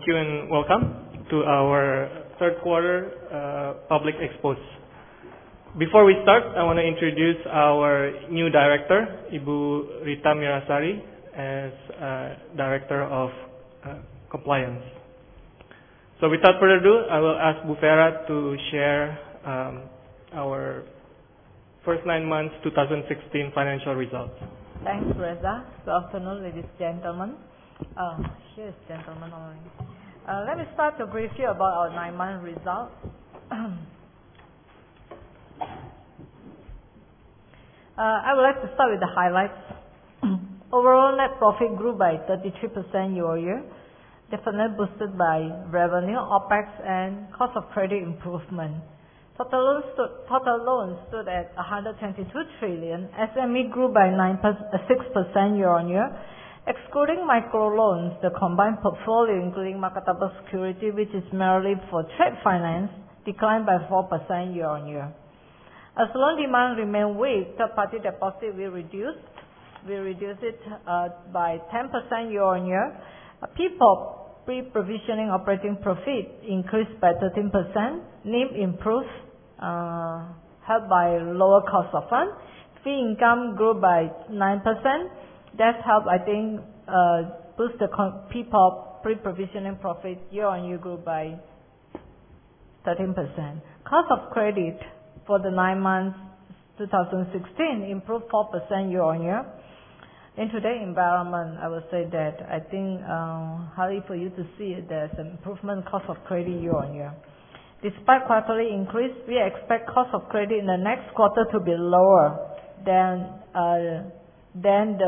Thank you and welcome to our third quarter public expose. Before we start, I want to introduce our new director, Ibu Rita Mirasari, as Director of Compliance. So without further ado, I will ask Bu Vera to share our first 9 months 2016 financial results. Thanks, Reza. Good afternoon, ladies and gentlemen. Here's gentlemen only. Let me start to brief you about our 9-month results. I would like to start with the highlights. Overall net profit grew by 33% year-over-year, definitely boosted by revenue, OPEX, and cost of credit improvement. Total loans stood at 122 trillion. SME grew by 6% year-on-year. Excluding microloans, the combined portfolio, including marketable security, which is merely for trade finance, declined by 4% year-on-year. As loan demand remained weak, third-party deposit we reduced it by 10% year-on-year. PPOP, pre-provisioning operating profit, increased by 13%. NIM improved, helped by lower cost of funds. Fee income grew by 9%. That helped, I think, boost the PPOP, pre-provisioning profit, year-on-year grew by 13%. Cost of credit for the 9 months 2016 improved 4% year-on-year. In today's environment, I would say that I think hardly for you to see there's an improvement cost of credit year-on-year. Despite quarterly increase, we expect cost of credit in the next quarter to be lower than the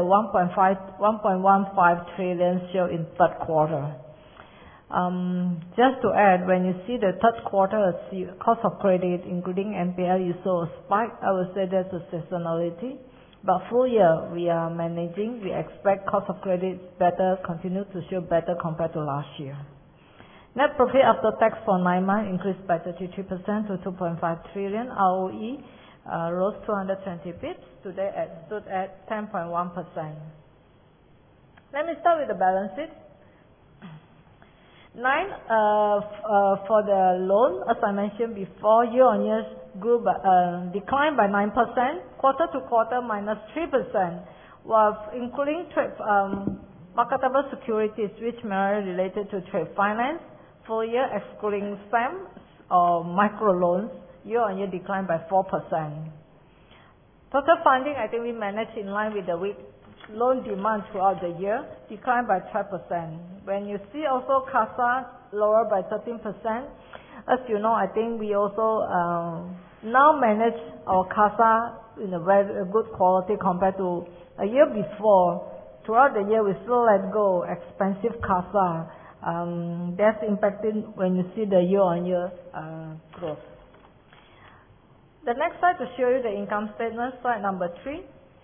1.15 trillion shown in third quarter. Just to add, when you see the third quarter cost of credit, including NPL, you saw a spike. I would say that's a seasonality. But full year, we are managing. We expect cost of credit continue to show better compared to last year. Net profit after tax for 9 months increased by 33% to 2.5 trillion. ROE rose 220 pips. Today stood at 10.1%. Let me start with the balance sheet. For the loan, as I mentioned before, year-on-year declined by 9%, quarter-to-quarter minus 3%, while including marketable securities, which are related to trade finance, full year excluding SAM or microloans, year-on-year declined by 4%. Total funding, I think we managed in line with the weak loan demand throughout the year, declined by 12%. When you see also CASA lower by 13%, as you know, I think we also now manage our CASA in a very good quality compared to a year before. Throughout the year, we still let go expensive CASA. That's impacted when you see the year-on-year growth. The next slide to show you the income statement, slide number 3.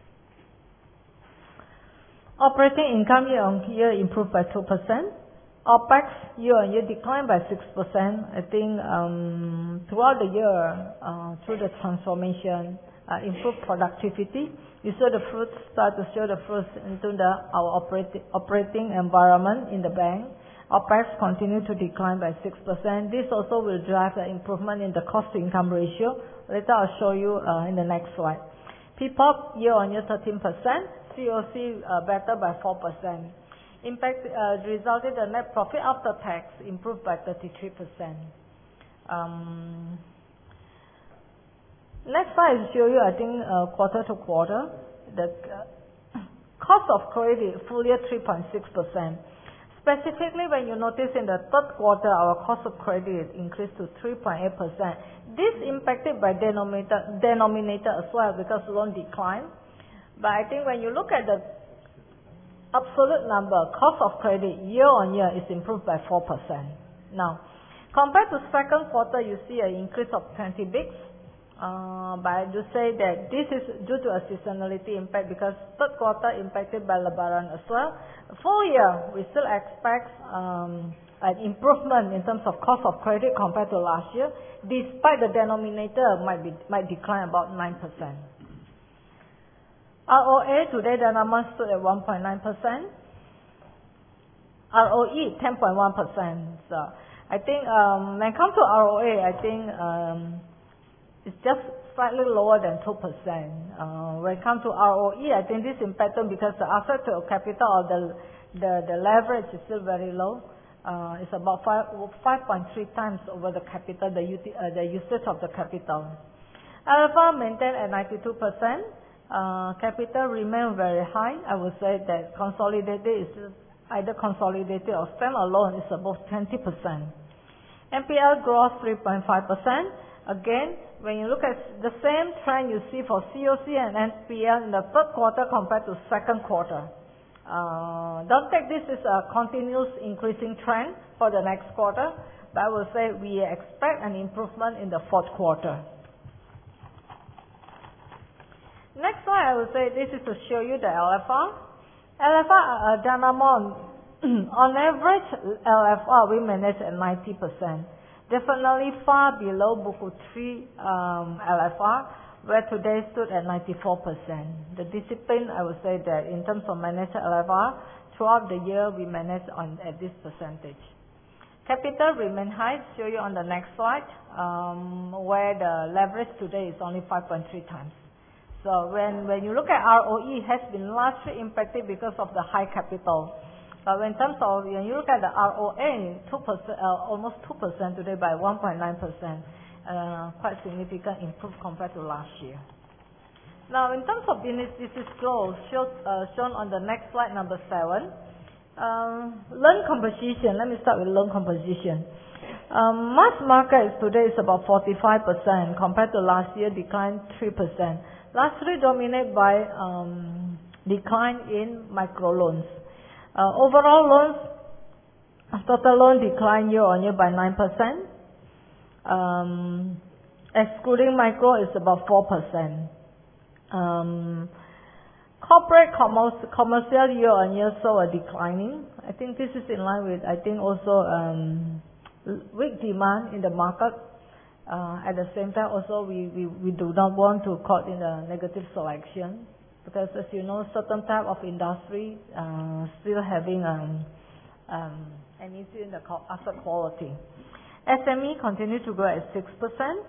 Operating income year-on-year improved by 2%. OPEX year-on-year declined by 6%. I think throughout the year, through the transformation, improved productivity, you saw the fruits start to show the fruits into our operating environment in the bank. OPEX continued to decline by 6%. This also will drive the improvement in the cost-to-income ratio. Later I'll show you in the next slide. PPOP year-on-year 13%. COC better by 4%. Impact resulted in net profit after tax improved by 33%. Next slide will show you, I think, quarter-to-quarter. The cost of credit full year 3.6%. Specifically, when you notice in the third quarter, our cost of credit increased to 3.8%. This impacted by denominator as well because loan declined. But I think when you look at the absolute number, cost of credit year-on-year is improved by 4%. Now, compared to second quarter, you see an increase of 20 bips. But I do say that this is due to a seasonality impact because third quarter impacted by Lebaran as well. Full year, we still expect an improvement in terms of cost of credit compared to last year, despite the denominator might decline about 9%. ROA today the number stood at 1.9%. ROE 10.1%. So I think when it comes to ROA, I think it's just slightly lower than 2%. When it comes to ROE, I think this is impacted because the asset to capital or the leverage is still very low. It's about 5.3 times over the capital, the usage of the capital. LFR maintained at 92%. Capital remain very high. I would say that consolidated is either consolidated or standalone is above 20%. NPL growth 3.5%. Again, when you look at the same trend you see for COC and NPL in the third quarter compared to second quarter. Don't take this as a continuous increasing trend for the next quarter, but I will say we expect an improvement in the fourth quarter. Next slide, I will say this is to show you the LFR. LFR, Danamon, on average, LFR we manage at 90%. Definitely far below Buku 3 LFR, where today stood at 94%. The discipline, I would say that in terms of managed LFR, throughout the year we manage at this percentage. Capital remain high, show you on the next slide, where the leverage today is only 5.3 times. So when you look at ROE, it has been largely impacted because of the high capital. But in terms of, when you look at the ROA, 2%, almost 2% today by 1.9%, quite significant improvement compared to last year. Now, in terms of business growth, shown on the next slide, number 7, loan composition. Let me start with loan composition. Mass market today is about 45%, compared to last year, declined 3%. Lastly, dominated by decline in microloans. Overall loans, total loan declined year-on-year by 9%. Excluding micro is about 4%. Corporate commercial year-on-year saw a declining. I think this is in line with, I think also weak demand in the market. At the same time also we do not want to caught in a negative selection. Because as you know, certain type of industry still having an issue in the asset quality. SME continue to grow at 6%.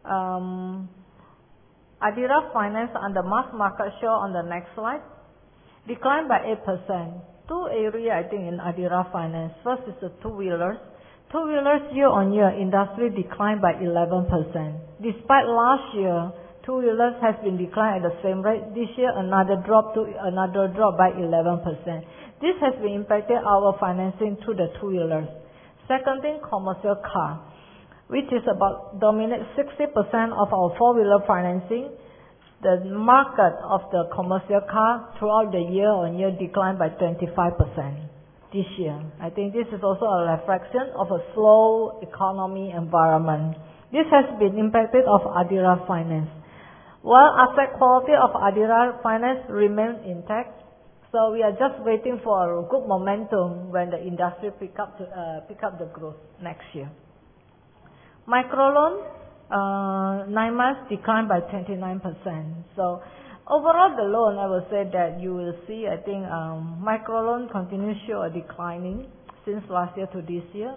Adira Finance under mass market show on the next slide declined by 8%. Two areas I think in Adira Finance. First is the two-wheelers. Two-wheelers year-on-year industry declined by 11%. Despite last year, two-wheelers has been declined at the same rate. This year, another drop by 11%. This has been impacted our financing to the two-wheelers. Second thing, commercial car, which is about dominate 60% of our four-wheeler financing. The market of the commercial car throughout the year-on-year declined by 25% this year. I think this is also a reflection of a slow economy environment. This has been impacted of Adira Finance. While asset quality of Adira Finance remains intact, so we are just waiting for a good momentum when the industry pick up the growth next year. Microloan, 9 months declined by 29%. So overall the loan, I will say that you will see, I think microloan continues to show a declining since last year to this year.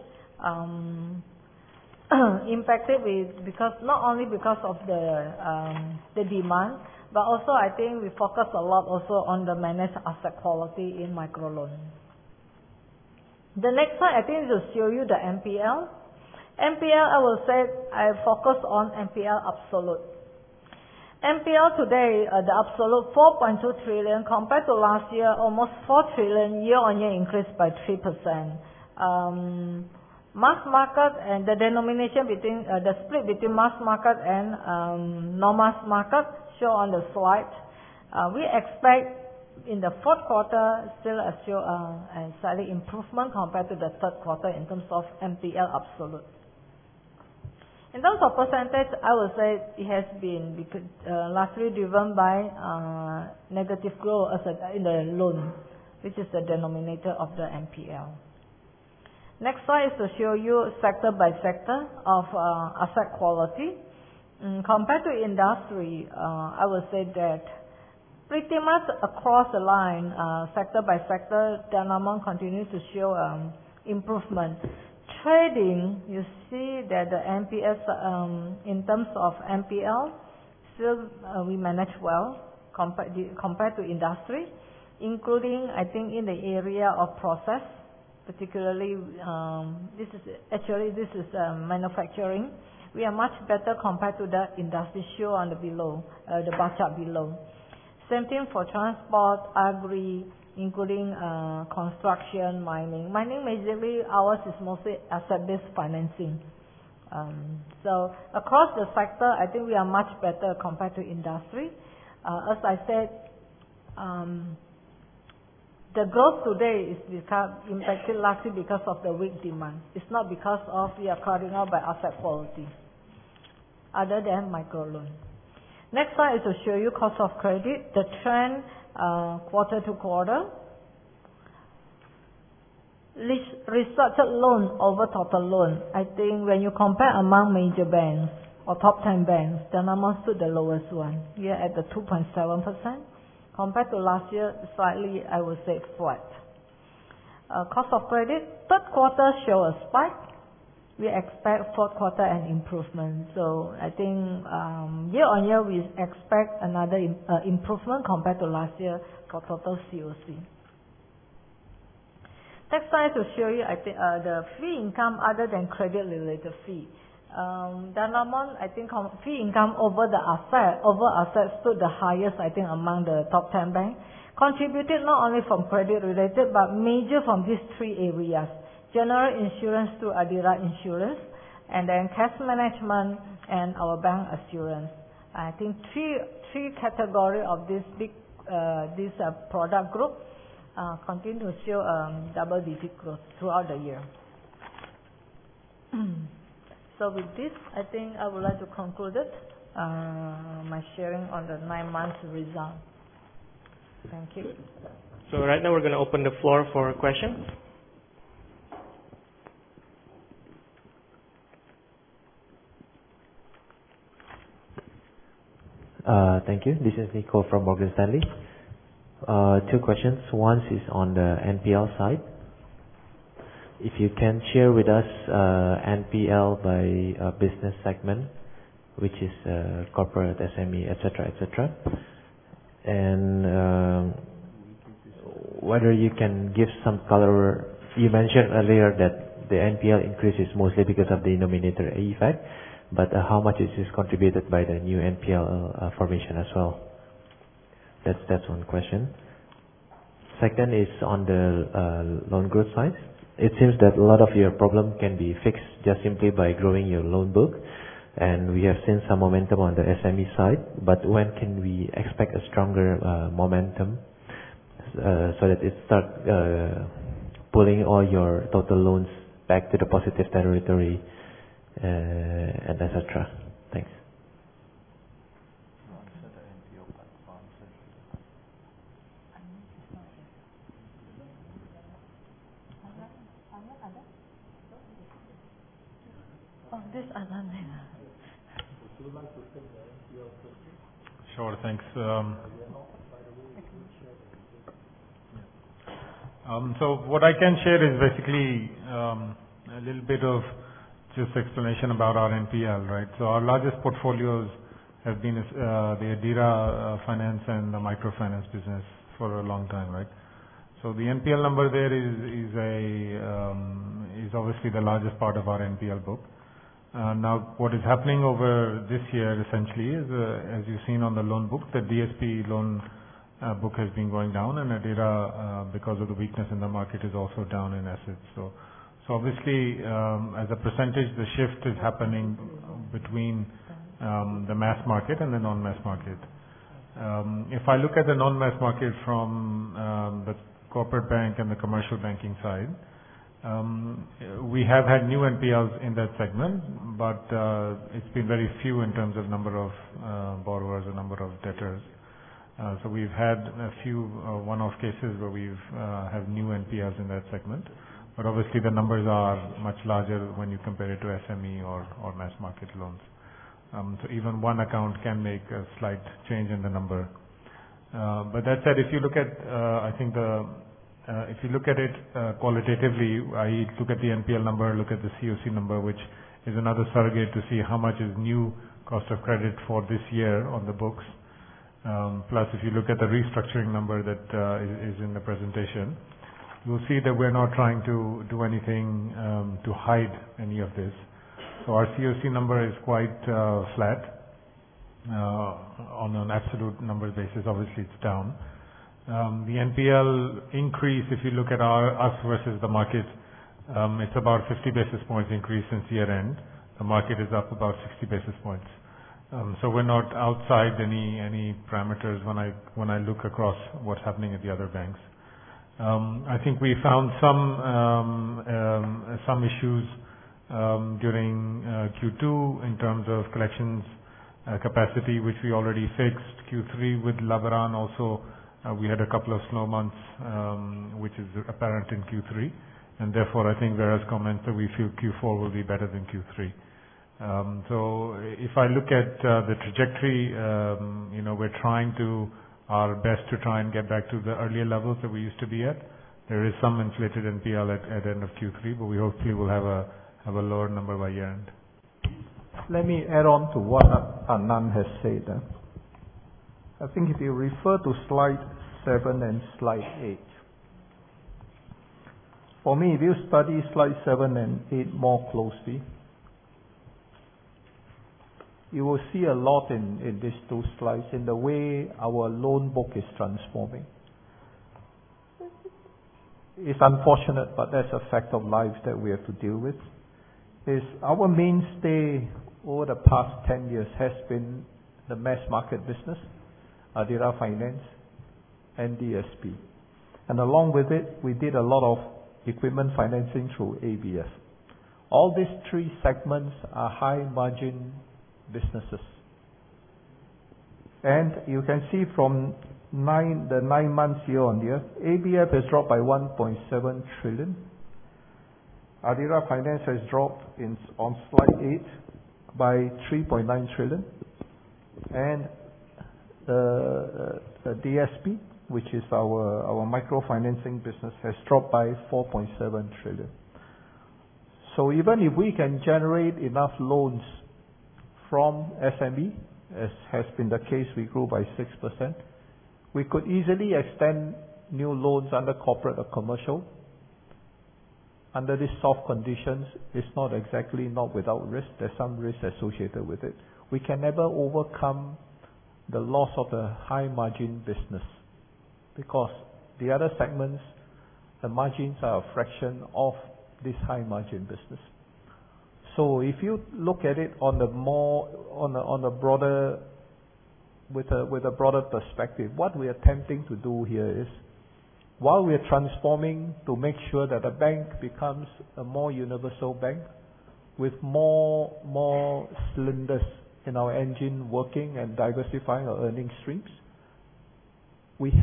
Impacted because not only because of the demand, but also I think we focus a lot also on the managed asset quality in microloan. The next slide I think will show you the NPL. NPL, I will say I focus on NPL absolute. NPL today, the absolute 4.2 trillion compared to last year, almost 4 trillion year-on-year increase by 3%. Mass market and the denomination between the split between mass market and non-mass market show on the slide. We expect in the fourth quarter still show a slight improvement compared to the third quarter in terms of NPL absolute. In terms of percentage, I would say it has been largely driven by negative growth in the loan, which is the denominator of the NPL. Next slide is to show you sector by sector of asset quality. Compared to industry, I would say that pretty much across the line, sector by sector, Danamon continues to show improvement. Trading, you see that the NPS, in terms of NPL, still we manage well compared to industry, including I think in the area of process, particularly this is manufacturing. We are much better compared to the industry show on the below, the bar chart below. Same thing for transport, agri, including construction, mining. Mining basically ours is mostly asset-based financing. So across the sector, I think we are much better compared to industry. As I said, the growth today is impacted largely because of the weak demand. It's not because of we are crowding out by asset quality, other than microloan. Next slide is to show you cost of credit, the trend quarter to quarter. Restructured loan over total loan. I think when you compare among major banks or top 10 banks, Danamon stood the lowest one. We are at the 2.7%. Compared to last year, slightly, I would say, flat. Cost of credit, third quarter show a spike. We expect fourth quarter an improvement. So I think year on year, we expect another improvement compared to last year for total COC. Next slide to show you, I think, the fee income other than credit-related fee. Danamon, I think fee income over assets stood the highest, I think, among the top 10 banks. Contributed not only from credit-related, but major from these three areas. General insurance through Adira Insurance, and then cash management and our bank assurance. I think three categories of this big product group continue to show double-digit growth throughout the year. So with this, I think I would like to conclude it, my sharing on the 9 months result. Thank you. So right now we're going to open the floor for questions. Thank you. This is Nico from Morgan Stanley. 2 questions. One is on the NPL side. If you can share with us NPL by business segment, which is corporate, SME, etc. And whether you can give some color. You mentioned earlier that the NPL increase is mostly because of the denominator effect, but how much is this contributed by the new NPL formation as well? That's one question. Second is on the loan growth side. It seems that a lot of your problem can be fixed just simply by growing your loan book, and we have seen some momentum on the SME side. But when can we expect a stronger momentum so that it start pulling all your total loans back to the positive territory, and etc. Thanks. This Sure, thanks. So what I can share is basically a little bit of just explanation about our NPL, right? So our largest portfolios have been the Adira Finance and the microfinance business for a long time, right? So the NPL number there is obviously the largest part of our NPL book. Now, what is happening over this year essentially is, as you've seen on the loan book, the DSP loan book has been going down, and Adira, because of the weakness in the market, is also down in assets. So obviously, as a percentage, the shift is happening between the mass market and the non-mass market. If I look at the non-mass market from the corporate bank and the commercial banking side, we have had new NPLs in that segment, but it's been very few in terms of number of borrowers or number of debtors. So we've had a few one-off cases where we've have new NPLs in that segment, but obviously the numbers are much larger when you compare it to SME or mass market loans. So even one account can make a slight change in the number. But that said, if you look at, I think if you look at it qualitatively, I look at the NPL number, look at the COC number, which is another surrogate to see how much is new cost of credit for this year on the books. Plus, if you look at the restructuring number that is in the presentation, you'll see that we're not trying to do anything to hide any of this. So our COC number is quite flat. On an absolute number basis, obviously it's down. The NPL increase, if you look at us versus the market, it's about 50 basis points increase since year end. The market is up about 60 basis points. So we're not outside any parameters when I look across what's happening at the other banks. I think we found some issues during Q2 in terms of collections capacity, which we already fixed. Q3 with Lebaran also, we had a couple of slow months, which is apparent in Q3, and therefore I think Vera's comments that we feel Q4 will be better than Q3. So if I look at the trajectory, we're trying our best to try and get back to the earlier levels that we used to be at. There is some inflated NPL at end of Q3, but we hopefully will have a lower number by year end. Let me add on to what Anand has said. I think if you refer to slide 7 and slide 8, for me, if you study slide 7 and 8 more closely, you will see a lot in these two slides in the way our loan book is transforming. It's unfortunate, but that's a fact of life that we have to deal with. Is our mainstay over the past 10 years has been the mass market business, Adira Finance, and DSP. And along with it, we did a lot of equipment financing through ABF. All these three segments are high margin businesses. And you can see from the 9 months year on year, ABF has dropped by 1.7 trillion. Adira Finance has dropped on slide 8 by 3.9 trillion. And the DSP, which is our microfinancing business, has dropped by 4.7 trillion. So even if we can generate enough loans from SME, as has been the case, we grew by 6%, we could easily extend new loans under corporate or commercial. Under these soft conditions, it's not exactly not without risk. There's some risk associated with it. We can never overcome the loss of the high margin business because the other segments, the margins are a fraction of this high margin business. So if you look at it on a broader, with a broader perspective, what we are attempting to do here is, while we are transforming to make sure that the bank becomes a more universal bank with more cylinders in our engine working and diversifying our earning streams, we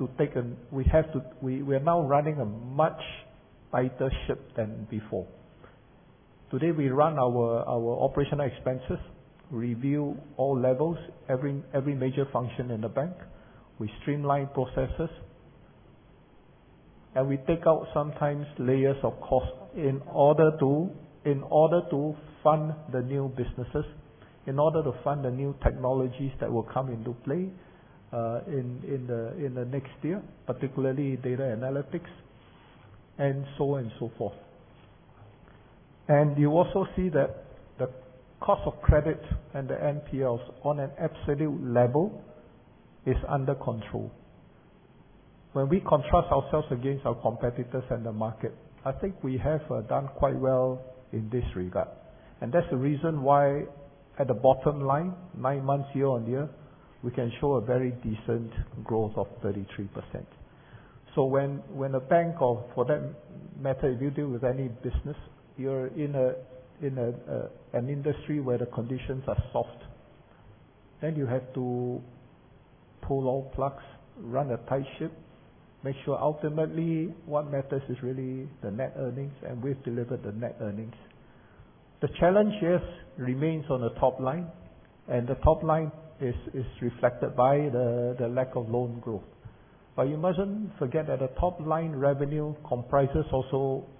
are now running a much tighter ship than before. Today we run our operational expenses, review all levels, every major function in the bank. We streamline processes, and we take out sometimes layers of cost in order to fund the new businesses, in order to fund the new technologies that will come into play in the next year, particularly data analytics, and so on and so forth. And you also see that the cost of credit and the NPLs on an absolute level is under control. When we contrast ourselves against our competitors and the market, I think we have done quite well in this regard. And that's the reason why at the bottom line, 9 months year on year, we can show a very decent growth of 33%. So when a bank, or for that matter, if you deal with any business, you're in an industry where the conditions are soft, then you have to pull all plugs, run a tight ship, make sure ultimately what matters is really the net earnings, and we've delivered the net earnings. The challenge, yes, remains on the top line, and the top line is reflected by the lack of loan growth. But you mustn't forget that the top line revenue comprises also